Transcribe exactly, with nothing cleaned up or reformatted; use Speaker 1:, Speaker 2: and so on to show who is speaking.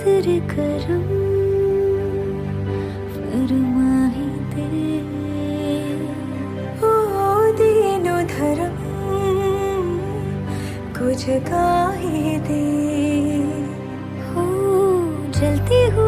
Speaker 1: तेरे करम फरमाही दे। ओ दीनो धर्म को जगाही दे। हो जलती हुई